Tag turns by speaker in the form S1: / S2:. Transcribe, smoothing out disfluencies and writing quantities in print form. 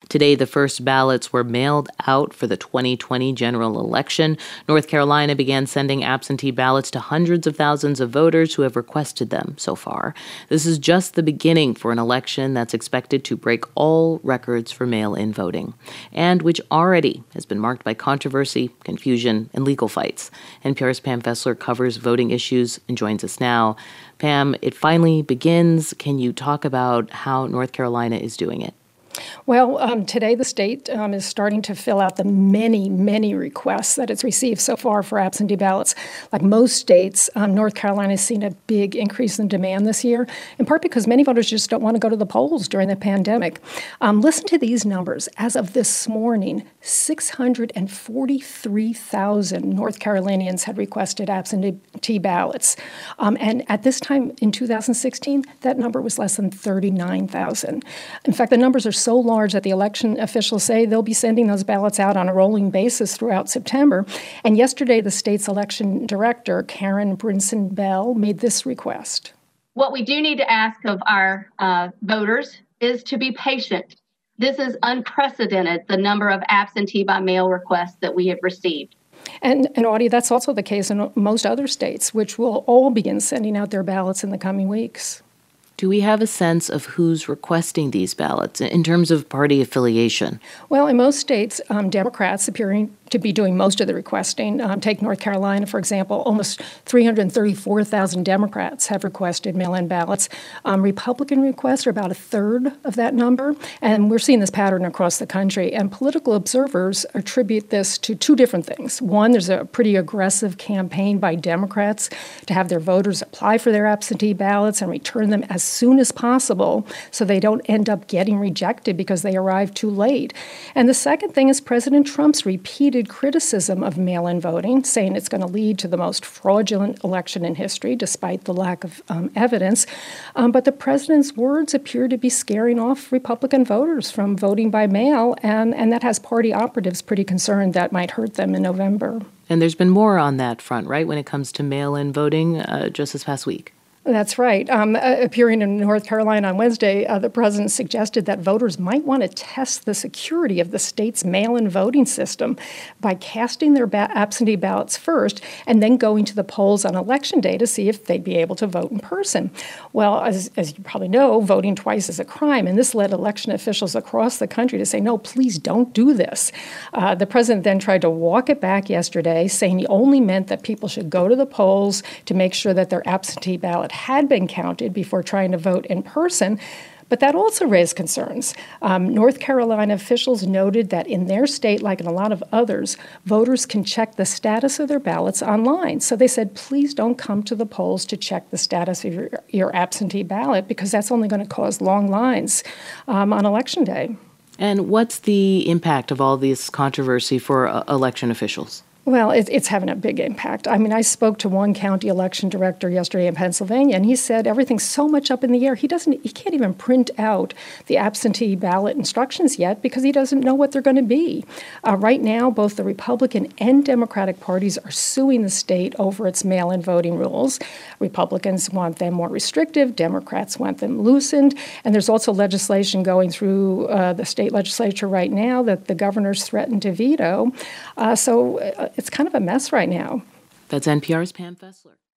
S1: Today, the first ballots were mailed out for the 2020 general election. North Carolina began sending absentee ballots to hundreds of thousands of voters who have requested them so far. This is just the beginning for an election that's expected to break all records for mail-in voting, and which already has been marked by controversy, confusion, and legal fights. NPR's Pam Fessler covers voting issues and joins us now. Pam, it finally begins. Can you talk about how North Carolina is doing it?
S2: Well, today the state is starting to fill out the many requests that it's received so far for absentee ballots. Like most states, North Carolina has seen a big increase in demand this year, in part because many voters just don't want to go to the polls during the pandemic. Listen to these numbers. As of this morning, 643,000 North Carolinians had requested absentee ballots. And at this time in 2016, that number was less than 39,000. In fact, the numbers are so large that the election officials say they'll be sending those ballots out on a rolling basis throughout September. And yesterday, the state's election director, Karen Brinson Bell, made this request.
S3: What we do need to ask of our voters is to be patient. This is unprecedented, the number of absentee by mail requests that we have received.
S2: And Audie, that's also the case in most other states, which will all begin sending out their ballots in the coming weeks.
S1: Do we have a sense of who's requesting these ballots in terms of party affiliation?
S2: Well, in most states, Democrats appearing to be doing most of the requesting. Take North Carolina, for example. Almost 334,000 Democrats have requested mail-in ballots. Republican requests are about a third of that number, and we're seeing this pattern across the country. And political observers attribute this to two different things. One, there's a pretty aggressive campaign by Democrats to have their voters apply for their absentee ballots and return them as soon as possible so they don't end up getting rejected because they arrived too late. And the second thing is President Trump's repeated criticism of mail-in voting, saying it's going to lead to the most fraudulent election in history, despite the lack of evidence. But the president's words appear to be scaring off Republican voters from voting by mail, and that has party operatives pretty concerned that might hurt them in November.
S1: And there's been more on that front, right, when it comes to mail-in voting just this past week?
S2: That's right. Appearing in North Carolina on Wednesday, the president suggested that voters might want to test the security of the state's mail-in voting system by casting their absentee ballots first and then going to the polls on Election Day to see if they'd be able to vote in person. Well, as you probably know, voting twice is a crime, and this led election officials across the country to say, no, please don't do this. The president then tried to walk it back yesterday, saying he only meant that people should go to the polls to make sure that their absentee ballot had been counted before trying to vote in person. But that also raised concerns. North Carolina officials noted that in their state, like in a lot of others, voters can check the status of their ballots online. So they said, please don't come to the polls to check the status of your absentee ballot, because that's only going to cause long lines on Election Day.
S1: And what's the impact of all this controversy for election officials?
S2: Well, it's having a big impact. I mean, I spoke to one county election director yesterday in Pennsylvania, and he said everything's so much up in the air. He can't even print out the absentee ballot instructions yet because he doesn't know what they're going to be. Right now, both the Republican and Democratic parties are suing the state over its mail-in voting rules. Republicans want them more restrictive. Democrats want them loosened. And there's also legislation going through the state legislature right now that the governors threatened to veto. So it's kind of a mess right now.
S1: That's NPR's Pam Fessler.